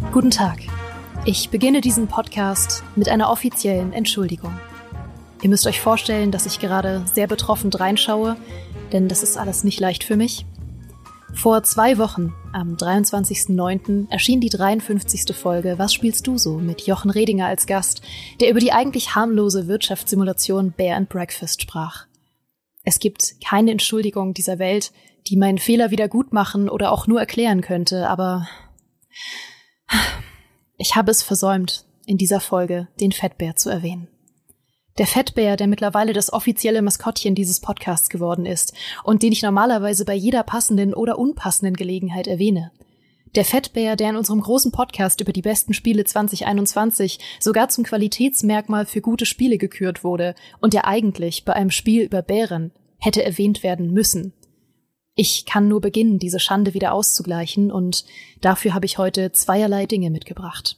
Guten Tag. Ich beginne diesen Podcast mit einer offiziellen Entschuldigung. Ihr müsst euch vorstellen, dass ich gerade sehr betroffen reinschaue, denn das ist alles nicht leicht für mich. Vor 2 Wochen, am 23.09., erschien die 53. Folge Was spielst du so? Mit Jochen Redinger als Gast, der über die eigentlich harmlose Wirtschaftssimulation Bear and Breakfast sprach. Es gibt keine Entschuldigung dieser Welt, die meinen Fehler wieder gut machen oder auch nur erklären könnte, aber ich habe es versäumt, in dieser Folge den Fettbär zu erwähnen. Der Fettbär, der mittlerweile das offizielle Maskottchen dieses Podcasts geworden ist und den ich normalerweise bei jeder passenden oder unpassenden Gelegenheit erwähne. Der Fettbär, der in unserem großen Podcast über die besten Spiele 2021 sogar zum Qualitätsmerkmal für gute Spiele gekürt wurde und der eigentlich bei einem Spiel über Bären hätte erwähnt werden müssen. Ich kann nur beginnen, diese Schande wieder auszugleichen, und dafür habe ich heute zweierlei Dinge mitgebracht.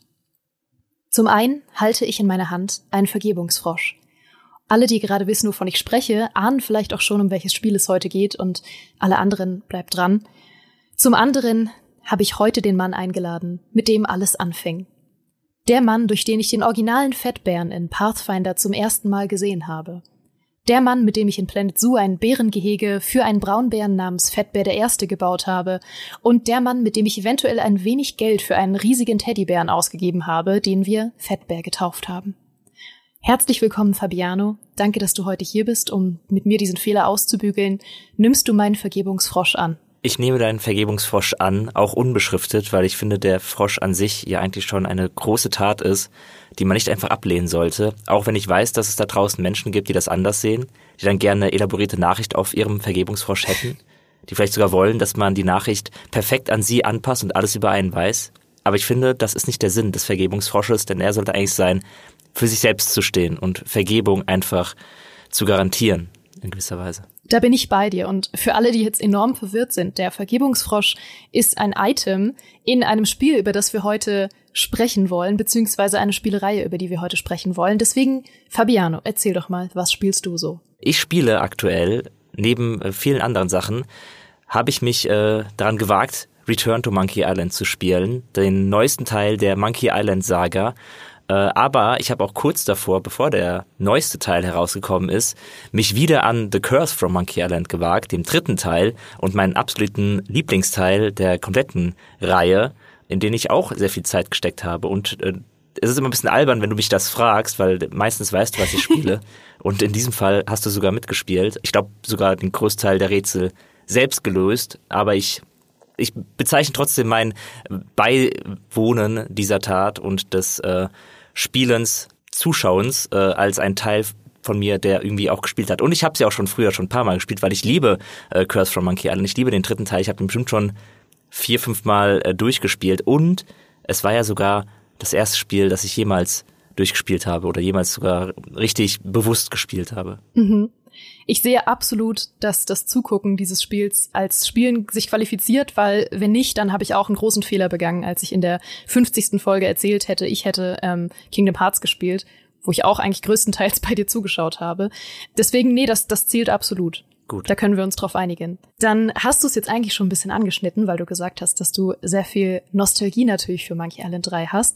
Zum einen halte ich in meiner Hand einen Vergebungsfrosch. Alle, die gerade wissen, wovon ich spreche, ahnen vielleicht auch schon, um welches Spiel es heute geht, und alle anderen bleibt dran. Zum anderen habe ich heute den Mann eingeladen, mit dem alles anfing. Der Mann, durch den ich den originalen Fettbären in Pathfinder zum ersten Mal gesehen habe. Der Mann, mit dem ich in Planet Zoo ein Bärengehege für einen Braunbären namens Fettbär der Erste gebaut habe. Und der Mann, mit dem ich eventuell ein wenig Geld für einen riesigen Teddybären ausgegeben habe, den wir Fettbär getauft haben. Herzlich willkommen, Fabiano. Danke, dass du heute hier bist, um mit mir diesen Fehler auszubügeln. Nimmst du meinen Vergebungsfrosch an? Ich nehme deinen Vergebungsfrosch an, auch unbeschriftet, weil ich finde, der Frosch an sich ja eigentlich schon eine große Tat ist, die man nicht einfach ablehnen sollte. Auch wenn ich weiß, dass es da draußen Menschen gibt, die das anders sehen, die dann gerne eine elaborierte Nachricht auf ihrem Vergebungsfrosch hätten, die vielleicht sogar wollen, dass man die Nachricht perfekt an sie anpasst und alles über einen weiß. Aber ich finde, das ist nicht der Sinn des Vergebungsfrosches, denn er sollte eigentlich sein, für sich selbst zu stehen und Vergebung einfach zu garantieren, in gewisser Weise. Da bin ich bei dir, und für alle, die jetzt enorm verwirrt sind, der Vergebungsfrosch ist ein Item in einem Spiel, über das wir heute sprechen wollen, beziehungsweise eine Spielereihe, über die wir heute sprechen wollen. Deswegen, Fabiano, erzähl doch mal, was spielst du so? Ich spiele aktuell, neben vielen anderen Sachen, habe ich mich daran gewagt, Return to Monkey Island zu spielen, den neuesten Teil der Monkey Island Saga. Aber ich habe auch kurz davor, bevor der neueste Teil herausgekommen ist, mich wieder an The Curse from Monkey Island gewagt, dem 3. Teil und meinen absoluten Lieblingsteil der kompletten Reihe, in den ich auch sehr viel Zeit gesteckt habe. Und es ist immer ein bisschen albern, wenn du mich das fragst, weil meistens weißt du, was ich spiele. Und in diesem Fall hast du sogar mitgespielt. Ich glaube sogar den Großteil der Rätsel selbst gelöst, aber ich bezeichne trotzdem mein Beiwohnen dieser Tat und des Spielens, Zuschauens als ein Teil von mir, der irgendwie auch gespielt hat. Und ich habe sie auch schon früher schon ein paar Mal gespielt, weil ich liebe Curse from Monkey Island. Ich liebe den 3. Teil. Ich habe den bestimmt schon 4-5 Mal durchgespielt. Und es war ja sogar das erste Spiel, das ich jemals durchgespielt habe oder jemals sogar richtig bewusst gespielt habe. Mhm. Ich sehe absolut, dass das Zugucken dieses Spiels als Spielen sich qualifiziert, weil wenn nicht, dann habe ich auch einen großen Fehler begangen, als ich in der 50. Folge erzählt hätte, ich hätte Kingdom Hearts gespielt, wo ich auch eigentlich größtenteils bei dir zugeschaut habe. Deswegen, nee, das zählt absolut. Gut. Da können wir uns drauf einigen. Dann hast du es jetzt eigentlich schon ein bisschen angeschnitten, weil du gesagt hast, dass du sehr viel Nostalgie natürlich für Monkey Island 3 hast.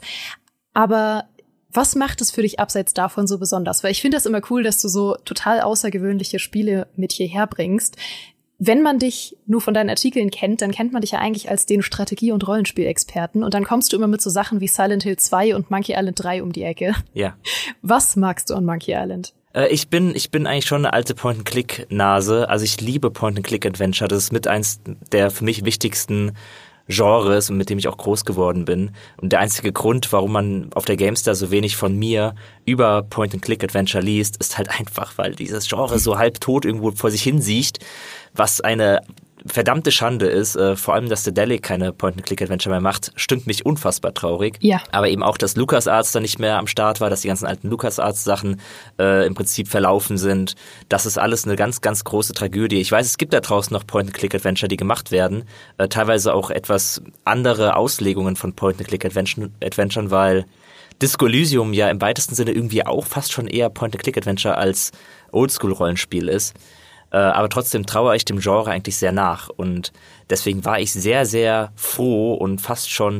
Aber was macht es für dich abseits davon so besonders? Weil ich finde das immer cool, dass du so total außergewöhnliche Spiele mit hierher bringst. Wenn man dich nur von deinen Artikeln kennt, dann kennt man dich ja eigentlich als den Strategie- und Rollenspielexperten. Und dann kommst du immer mit so Sachen wie Silent Hill 2 und Monkey Island 3 um die Ecke. Ja. Was magst du an Monkey Island? Ich bin eigentlich schon eine alte Point-and-Click-Nase. Also ich liebe Point-and-Click-Adventure. Das ist mit eins der für mich wichtigsten Genres und mit dem ich auch groß geworden bin. Und der einzige Grund, warum man auf der GameStar so wenig von mir über Point-and-Click-Adventure liest, ist halt einfach, weil dieses Genre so halb tot irgendwo vor sich hin siecht, was eine verdammte Schande ist. Vor allem, dass Daedalic keine Point-and-Click-Adventure mehr macht, stimmt mich unfassbar traurig. Ja. Aber eben auch, dass LucasArts da nicht mehr am Start war, dass die ganzen alten LucasArts-Sachen im Prinzip verlaufen sind. Das ist alles eine ganz, ganz große Tragödie. Ich weiß, es gibt da draußen noch Point-and-Click-Adventure, die gemacht werden. Teilweise auch etwas andere Auslegungen von Point-and-Click-Adventuren, weil Disco Elysium ja im weitesten Sinne irgendwie auch fast schon eher Point-and-Click-Adventure als Oldschool-Rollenspiel ist. Aber trotzdem trauere ich dem Genre eigentlich sehr nach. Und deswegen war ich sehr, sehr froh und fast schon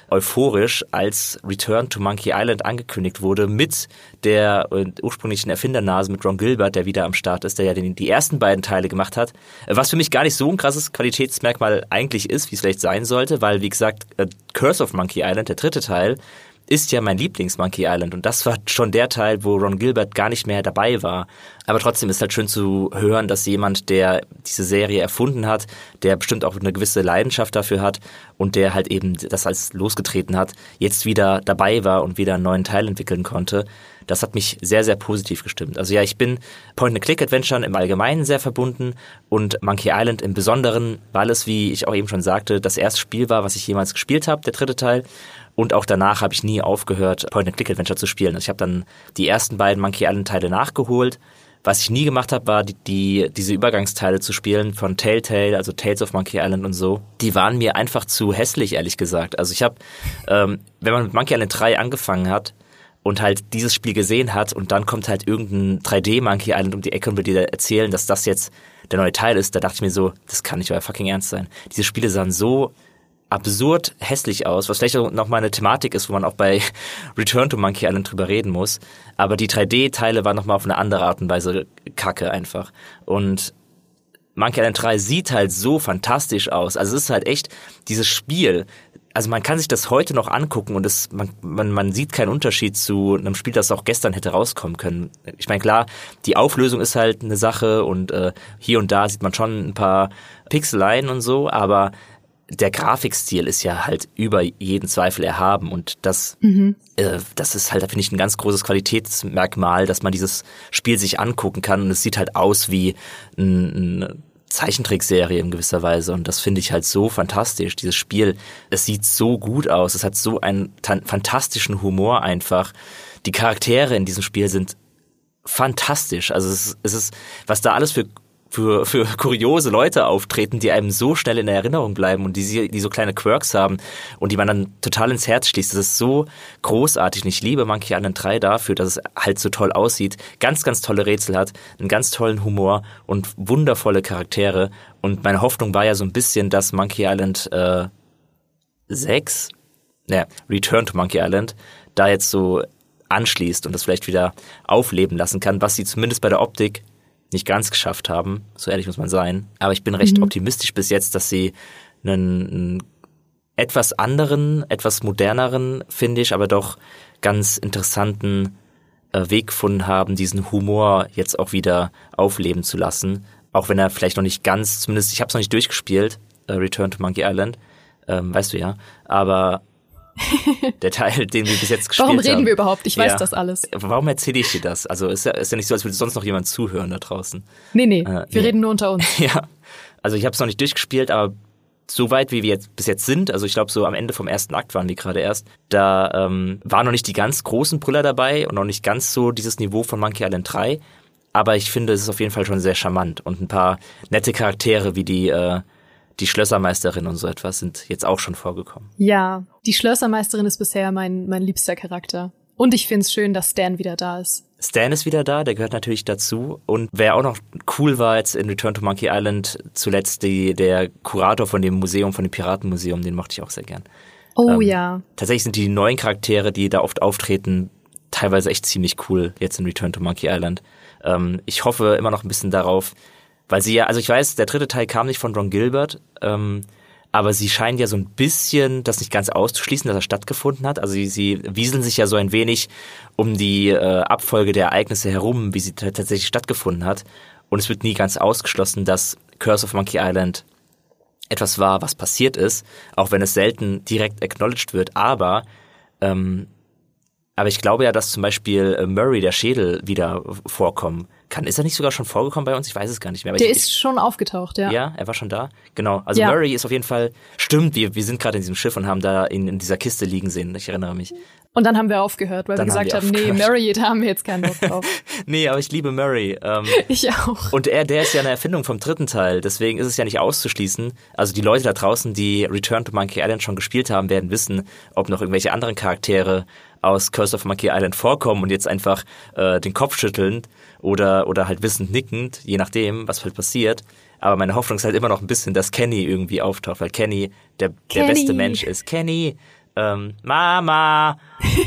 euphorisch, als Return to Monkey Island angekündigt wurde mit der ursprünglichen Erfindernase mit Ron Gilbert, der wieder am Start ist, der ja die ersten beiden Teile gemacht hat. Was für mich gar nicht so ein krasses Qualitätsmerkmal eigentlich ist, wie es vielleicht sein sollte, weil, wie gesagt, Curse of Monkey Island, der dritte Teil, ist ja mein Lieblings-Monkey Island und das war schon der Teil, wo Ron Gilbert gar nicht mehr dabei war. Aber trotzdem ist halt schön zu hören, dass jemand, der diese Serie erfunden hat, der bestimmt auch eine gewisse Leidenschaft dafür hat und der halt eben das als losgetreten hat, jetzt wieder dabei war und wieder einen neuen Teil entwickeln konnte. Das hat mich sehr, sehr positiv gestimmt. Also ja, ich bin Point-and-Click-Adventuren im Allgemeinen sehr verbunden und Monkey Island im Besonderen, weil es, wie ich auch eben schon sagte, das erste Spiel war, was ich jemals gespielt habe, der dritte Teil. Und auch danach habe ich nie aufgehört, Point-and-Click-Adventure zu spielen. Also ich habe dann die ersten beiden Monkey Island-Teile nachgeholt. Was ich nie gemacht habe, war diese Übergangsteile zu spielen von Telltale, also Tales of Monkey Island und so. Die waren mir einfach zu hässlich, ehrlich gesagt. Also ich habe, wenn man mit Monkey Island 3 angefangen hat und halt dieses Spiel gesehen hat und dann kommt halt irgendein 3D-Monkey Island um die Ecke und will dir erzählen, dass das jetzt der neue Teil ist, da dachte ich mir so, das kann nicht euer fucking Ernst sein. Diese Spiele sahen so absurd hässlich aus, was vielleicht auch noch mal eine Thematik ist, wo man auch bei Return to Monkey Island drüber reden muss. Aber die 3D-Teile waren noch mal auf eine andere Art und Weise kacke einfach. Und Monkey Island 3 sieht halt so fantastisch aus. Also es ist halt echt dieses Spiel. Also man kann sich das heute noch angucken und man sieht keinen Unterschied zu einem Spiel, das auch gestern hätte rauskommen können. Ich meine, klar, die Auflösung ist halt eine Sache und hier und da sieht man schon ein paar Pixeleien und so, aber der Grafikstil ist ja halt über jeden Zweifel erhaben und das ist halt, finde ich, ein ganz großes Qualitätsmerkmal, dass man dieses Spiel sich angucken kann und es sieht halt aus wie eine Zeichentrickserie in gewisser Weise und das finde ich halt so fantastisch, dieses Spiel. Es sieht so gut aus, es hat so einen fantastischen Humor einfach. Die Charaktere in diesem Spiel sind fantastisch, also es ist was da alles für kuriose Leute auftreten, die einem so schnell in der Erinnerung bleiben und die so kleine Quirks haben und die man dann total ins Herz schließt. Das ist so großartig und ich liebe Monkey Island 3 dafür, dass es halt so toll aussieht, ganz, ganz tolle Rätsel hat, einen ganz tollen Humor und wundervolle Charaktere und meine Hoffnung war ja so ein bisschen, dass Monkey Island 6, Return to Monkey Island, da jetzt so anschließt und das vielleicht wieder aufleben lassen kann, was sie zumindest bei der Optik nicht ganz geschafft haben, so ehrlich muss man sein. Aber ich bin recht optimistisch bis jetzt, dass sie einen etwas anderen, etwas moderneren, finde ich, aber doch ganz interessanten Weg gefunden haben, diesen Humor jetzt auch wieder aufleben zu lassen. Auch wenn er vielleicht noch nicht ganz, zumindest ich habe es noch nicht durchgespielt, Return to Monkey Island, weißt du ja, aber der Teil, den wir bis jetzt gespielt haben. Warum reden wir überhaupt? Ich weiß das alles. Warum erzähle ich dir das? Also ist ja nicht so, als würde sonst noch jemand zuhören da draußen. Nee, wir reden nur unter uns. Ja, also ich habe es noch nicht durchgespielt, aber so weit, wie wir jetzt bis jetzt sind, also ich glaube so am Ende vom ersten Akt waren wir gerade erst, da waren noch nicht die ganz großen Brüller dabei und noch nicht ganz so dieses Niveau von Monkey Island 3, aber ich finde, es ist auf jeden Fall schon sehr charmant und ein paar nette Charaktere wie die Schlössermeisterin und so etwas sind jetzt auch schon vorgekommen. Ja, die Schlössermeisterin ist bisher mein liebster Charakter. Und ich find's schön, dass Stan wieder da ist. Stan ist wieder da, der gehört natürlich dazu. Und wer auch noch cool war jetzt in Return to Monkey Island, zuletzt der Kurator von dem Museum, von dem Piratenmuseum, den mochte ich auch sehr gern. Oh ja. Tatsächlich sind die neuen Charaktere, die da oft auftreten, teilweise echt ziemlich cool jetzt in Return to Monkey Island. Ich hoffe immer noch ein bisschen darauf, weil sie ja, also ich weiß, der dritte Teil kam nicht von Ron Gilbert, aber sie scheinen ja so ein bisschen das nicht ganz auszuschließen, dass er stattgefunden hat. Also sie wieseln sich ja so ein wenig um die Abfolge der Ereignisse herum, wie sie tatsächlich stattgefunden hat. Und es wird nie ganz ausgeschlossen, dass Curse of Monkey Island etwas war, was passiert ist, auch wenn es selten direkt acknowledged wird. Aber ich glaube ja, dass zum Beispiel Murray, der Schädel, wieder vorkommen kann. Ist er nicht sogar schon vorgekommen bei uns? Ich weiß es gar nicht mehr. Aber der ist schon aufgetaucht, ja. Ja, er war schon da? Genau. Also ja. Murray ist auf jeden Fall, stimmt, wir sind gerade in diesem Schiff und haben da ihn in dieser Kiste liegen sehen. Ich erinnere mich. Und dann haben wir aufgehört, weil wir gesagt haben, nee, Murray, da haben wir jetzt keinen Bock drauf. Nee, aber ich liebe Murray. Ich auch. Und der ist ja eine Erfindung vom dritten Teil, deswegen ist es ja nicht auszuschließen. Also die Leute da draußen, die Return to Monkey Island schon gespielt haben, werden wissen, ob noch irgendwelche anderen Charaktere aus Curse of Monkey Island vorkommen und jetzt einfach den Kopf schütteln oder halt wissend nickend, je nachdem, was halt passiert. Aber meine Hoffnung ist halt immer noch ein bisschen, dass Kenny irgendwie auftaucht, weil Kenny der beste Mensch ist. Kenny! Mama.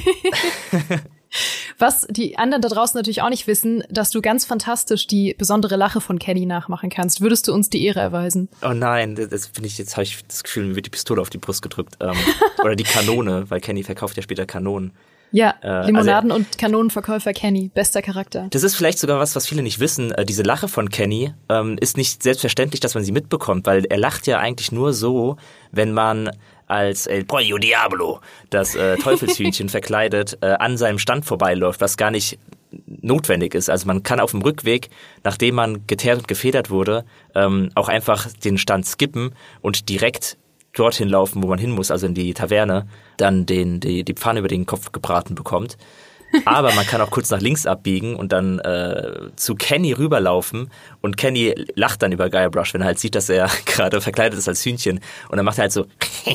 Was die anderen da draußen natürlich auch nicht wissen, dass du ganz fantastisch die besondere Lache von Kenny nachmachen kannst. Würdest du uns die Ehre erweisen? Oh nein, das finde ich, jetzt habe ich das Gefühl, mir wird die Pistole auf die Brust gedrückt. Oder die Kanone, weil Kenny verkauft ja später Kanonen. Ja, Limonaden- und Kanonenverkäufer Kenny, bester Charakter. Das ist vielleicht sogar was viele nicht wissen. Diese Lache von Kenny ist nicht selbstverständlich, dass man sie mitbekommt, weil er lacht ja eigentlich nur so, wenn man als El Pollo Diablo, das Teufelshühnchen verkleidet, an seinem Stand vorbeiläuft, was gar nicht notwendig ist. Also man kann auf dem Rückweg, nachdem man geteert und gefedert wurde, auch einfach den Stand skippen und direkt dorthin laufen, wo man hin muss, also in die Taverne, dann die Pfanne über den Kopf gebraten bekommt. Aber man kann auch kurz nach links abbiegen und dann zu Kenny rüberlaufen und Kenny lacht dann über Guybrush, wenn er halt sieht, dass er gerade verkleidet ist als Hühnchen und dann macht er halt so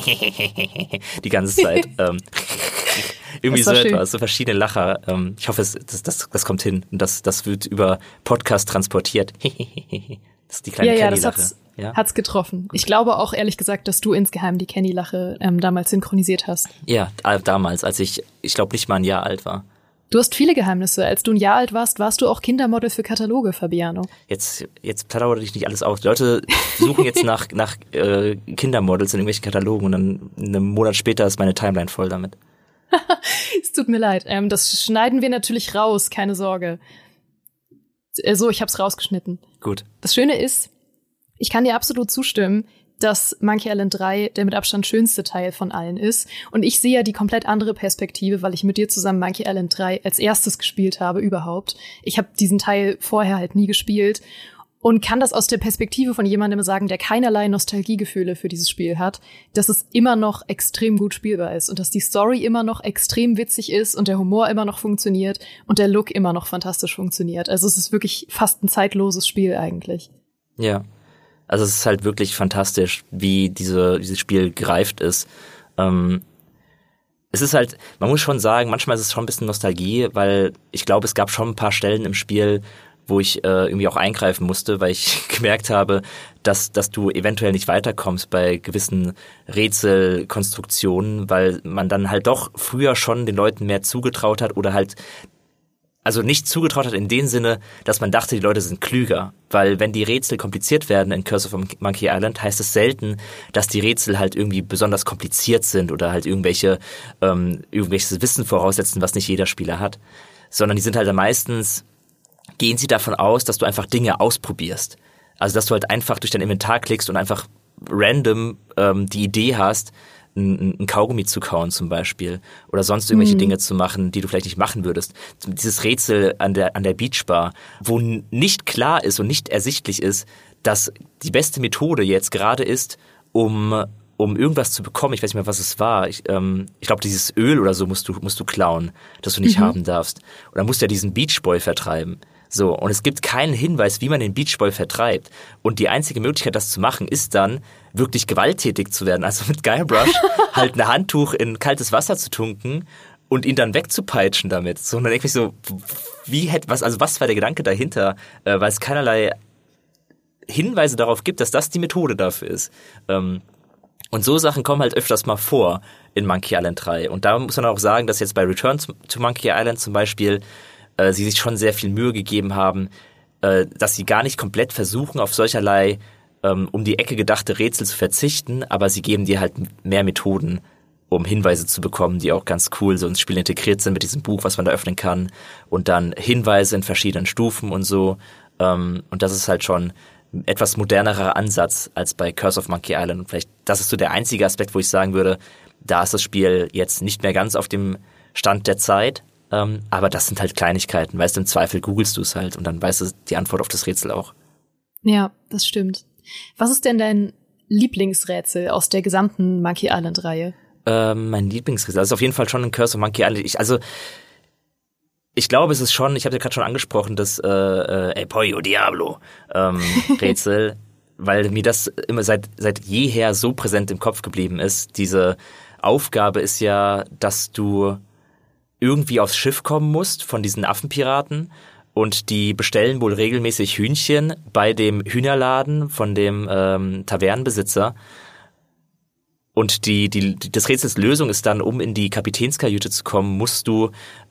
die ganze Zeit. Irgendwie so etwas, so verschiedene Lacher. Ich hoffe, das kommt hin und das wird über Podcast transportiert. Das ist die kleine Kenny-Lache. Hat's getroffen. Ich glaube auch, ehrlich gesagt, dass du insgeheim die Kenny-Lache damals synchronisiert hast. Ja, damals, als ich glaube, nicht mal ein Jahr alt war. Du hast viele Geheimnisse. Als du ein Jahr alt warst, warst du auch Kindermodel für Kataloge, Fabiano. Jetzt plaudere ich nicht alles aus. Die Leute suchen jetzt nach Kindermodels in irgendwelchen Katalogen und dann einen Monat später ist meine Timeline voll damit. Es tut mir leid. Das schneiden wir natürlich raus, keine Sorge. So, ich hab's rausgeschnitten. Gut. Das Schöne ist, ich kann dir absolut zustimmen, dass Monkey Island 3 der mit Abstand schönste Teil von allen ist. Und ich sehe ja die komplett andere Perspektive, weil ich mit dir zusammen Monkey Island 3 als erstes gespielt habe überhaupt. Ich habe diesen Teil vorher halt nie gespielt und kann das aus der Perspektive von jemandem sagen, der keinerlei Nostalgiegefühle für dieses Spiel hat, dass es immer noch extrem gut spielbar ist und dass die Story immer noch extrem witzig ist und der Humor immer noch funktioniert und der Look immer noch fantastisch funktioniert. Also es ist wirklich fast ein zeitloses Spiel eigentlich. Ja. Also es ist halt wirklich fantastisch, wie dieses Spiel gereift ist. Es ist halt, man muss schon sagen, manchmal ist es schon ein bisschen Nostalgie, weil ich glaube, es gab schon ein paar Stellen im Spiel, wo ich irgendwie auch eingreifen musste, weil ich gemerkt habe, dass du eventuell nicht weiterkommst bei gewissen Rätselkonstruktionen, weil man dann halt doch früher schon den Leuten mehr zugetraut hat oder halt also nicht zugetraut hat in dem Sinne, dass man dachte, die Leute sind klüger. Weil wenn die Rätsel kompliziert werden in Curse of Monkey Island, heißt es selten, dass die Rätsel halt irgendwie besonders kompliziert sind oder halt irgendwelches Wissen voraussetzen, was nicht jeder Spieler hat. Sondern die sind halt meistens, gehen sie davon aus, dass du einfach Dinge ausprobierst. Also dass du halt einfach durch dein Inventar klickst und einfach random die Idee hast, ein Kaugummi zu kauen zum Beispiel oder sonst irgendwelche Dinge zu machen, die du vielleicht nicht machen würdest. Dieses Rätsel an der Beachbar, wo nicht klar ist und nicht ersichtlich ist, dass die beste Methode jetzt gerade ist, um irgendwas zu bekommen. Ich weiß nicht mehr, was es war. Ich glaube, dieses Öl oder so musst du klauen, das du nicht haben darfst. Und dann musst du ja diesen Beach Boy vertreiben. So, und es gibt keinen Hinweis, wie man den Beach Boy vertreibt. Und die einzige Möglichkeit, das zu machen, ist dann, wirklich gewalttätig zu werden. Also mit Guybrush halt ein Handtuch in kaltes Wasser zu tunken und ihn dann wegzupeitschen damit. So, und dann denke ich so, was war der Gedanke dahinter? Weil es keinerlei Hinweise darauf gibt, dass das die Methode dafür ist. Und so Sachen kommen halt öfters mal vor in Monkey Island 3. Und da muss man auch sagen, dass jetzt bei Return to Monkey Island zum Beispiel sie sich schon sehr viel Mühe gegeben haben, dass sie gar nicht komplett versuchen, auf solcherlei um die Ecke gedachte Rätsel zu verzichten, aber sie geben dir halt mehr Methoden, um Hinweise zu bekommen, die auch ganz cool so ins Spiel integriert sind mit diesem Buch, was man da öffnen kann und dann Hinweise in verschiedenen Stufen und so. Und das ist halt schon ein etwas modernerer Ansatz als bei Curse of Monkey Island. Und vielleicht das ist so der einzige Aspekt, wo ich sagen würde, da ist das Spiel jetzt nicht mehr ganz auf dem Stand der Zeit, aber das sind halt Kleinigkeiten. Weißt du, im Zweifel googelst du es halt und dann weißt du die Antwort auf das Rätsel auch. Ja, das stimmt. Was ist denn dein Lieblingsrätsel aus der gesamten Monkey Island-Reihe? Mein Lieblingsrätsel, das ist auf jeden Fall schon ein Curse of Monkey Island. Ich glaube, es ist schon, ich habe ja gerade schon angesprochen, das El Pollo Diablo Rätsel, weil mir das immer seit jeher so präsent im Kopf geblieben ist. Diese Aufgabe ist ja, dass du irgendwie aufs Schiff kommen musst von diesen Affenpiraten. Und die bestellen wohl regelmäßig Hühnchen bei dem Hühnerladen von dem Tavernenbesitzer. Und das Rätsels Lösung ist dann, um in die Kapitänskajüte zu kommen, musst du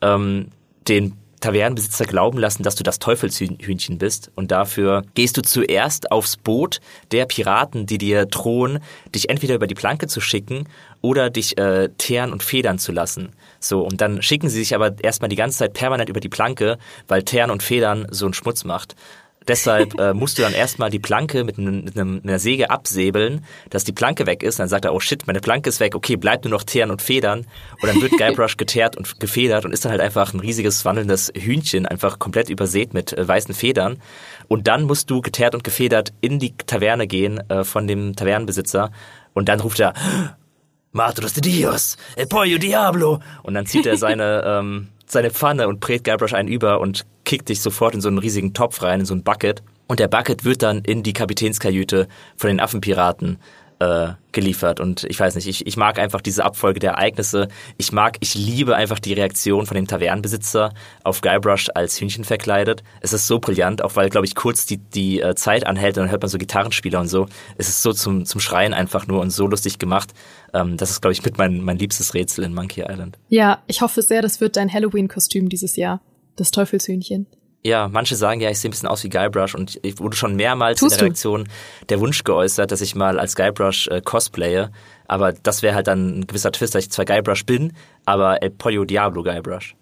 den Tavernenbesitzer glauben lassen, dass du das Teufelshühnchen bist. Und dafür gehst du zuerst aufs Boot der Piraten, die dir drohen, dich entweder über die Planke zu schicken oder dich teeren und federn zu lassen. So, und dann schicken sie sich aber erstmal die ganze Zeit permanent über die Planke, weil Teeren und Federn so einen Schmutz macht. Deshalb musst du dann erstmal die Planke mit einer Säge absäbeln, dass die Planke weg ist. Und dann sagt er, oh shit, meine Planke ist weg, okay, bleibt nur noch Teeren und Federn. Und dann wird Guybrush geteert und gefedert und ist dann halt einfach ein riesiges, wandelndes Hühnchen, einfach komplett übersät mit weißen Federn. Und dann musst du geteert und gefedert in die Taverne gehen von dem Tavernenbesitzer. Und dann ruft er, Matros de Dios, el pollo diablo. Und dann zieht er seine Pfanne und brät Guybrush einen über und kickt dich sofort in so einen riesigen Topf rein, in so ein Bucket. Und der Bucket wird dann in die Kapitänskajüte von den Affenpiraten geliefert. Und ich weiß nicht, ich mag einfach diese Abfolge der Ereignisse. Ich liebe einfach die Reaktion von dem Tavernenbesitzer auf Guybrush als Hühnchen verkleidet. Es ist so brillant, auch weil, glaube ich, kurz die Zeit anhält und dann hört man so Gitarrenspieler und so. Es ist so zum Schreien einfach nur und so lustig gemacht. Das ist, glaube ich, mit mein liebstes Rätsel in Monkey Island. Ja, ich hoffe sehr, das wird dein Halloween-Kostüm dieses Jahr. Das Teufelshühnchen. Ja, manche sagen ja, ich sehe ein bisschen aus wie Guybrush und ich wurde schon mehrmals in der Reaktion der Wunsch geäußert, dass ich mal als Guybrush cosplaye. Aber das wäre halt dann ein gewisser Twist, dass ich zwar Guybrush bin, aber El Pollo Diablo Guybrush.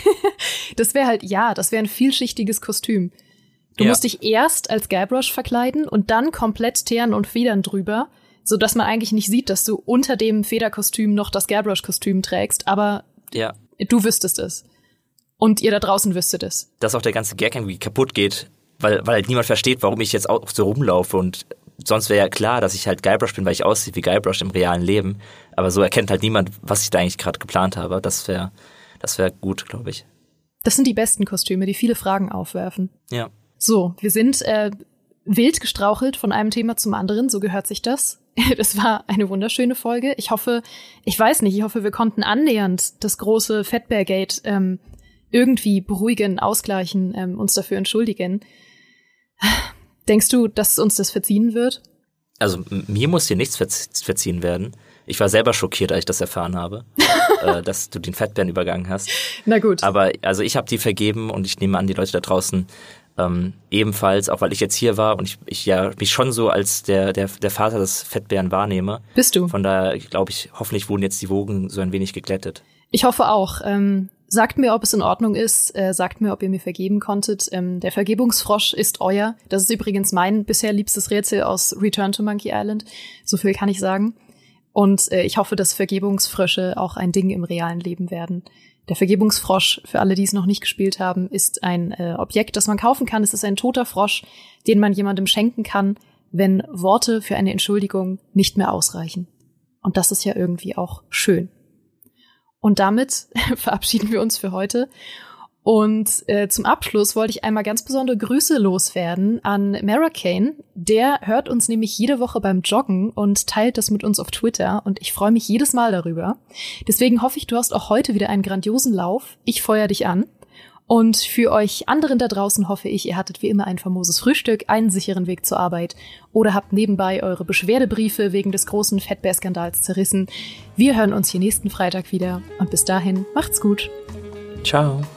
Das wäre ein vielschichtiges Kostüm. Du musst dich erst als Guybrush verkleiden und dann komplett teeren und federn drüber, sodass man eigentlich nicht sieht, dass du unter dem Federkostüm noch das Guybrush-Kostüm trägst, aber du wüsstest es. Und ihr da draußen wüsstet es. Dass auch der ganze Gag irgendwie kaputt geht, weil halt niemand versteht, warum ich jetzt auch so rumlaufe. Und sonst wäre ja klar, dass ich halt Guybrush bin, weil ich aussehe wie Guybrush im realen Leben. Aber so erkennt halt niemand, was ich da eigentlich gerade geplant habe. Das wäre gut, glaube ich. Das sind die besten Kostüme, die viele Fragen aufwerfen. Ja. So, wir sind wild gestrauchelt von einem Thema zum anderen, so gehört sich das. Das war eine wunderschöne Folge. Ich hoffe, wir konnten annähernd das große Fettbear-Gate irgendwie beruhigen, ausgleichen, uns dafür entschuldigen. Denkst du, dass uns das verziehen wird? Also mir muss hier nichts verziehen werden. Ich war selber schockiert, als ich das erfahren habe, dass du den Fettbären übergangen hast. Na gut. Aber also ich habe die vergeben und ich nehme an, die Leute da draußen ebenfalls, auch weil ich jetzt hier war und ich ja mich schon so als der Vater des Fettbären wahrnehme. Bist du? Von daher glaube ich, hoffentlich wurden jetzt die Wogen so ein wenig geglättet. Ich hoffe auch. Sagt mir, ob es in Ordnung ist. Sagt mir, ob ihr mir vergeben konntet. Der Vergebungsfrosch ist euer. Das ist übrigens mein bisher liebstes Rätsel aus Return to Monkey Island. So viel kann ich sagen. Und ich hoffe, dass Vergebungsfrösche auch ein Ding im realen Leben werden. Der Vergebungsfrosch, für alle, die es noch nicht gespielt haben, ist ein Objekt, das man kaufen kann. Es ist ein toter Frosch, den man jemandem schenken kann, wenn Worte für eine Entschuldigung nicht mehr ausreichen. Und das ist ja irgendwie auch schön. Und damit verabschieden wir uns für heute. Und zum Abschluss wollte ich einmal ganz besondere Grüße loswerden an Mara Kane. Der hört uns nämlich jede Woche beim Joggen und teilt das mit uns auf Twitter. Und ich freue mich jedes Mal darüber. Deswegen hoffe ich, du hast auch heute wieder einen grandiosen Lauf. Ich feuer dich an. Und für euch anderen da draußen hoffe ich, ihr hattet wie immer ein famoses Frühstück, einen sicheren Weg zur Arbeit oder habt nebenbei eure Beschwerdebriefe wegen des großen Fettbär-Skandals zerrissen. Wir hören uns hier nächsten Freitag wieder und bis dahin macht's gut. Ciao.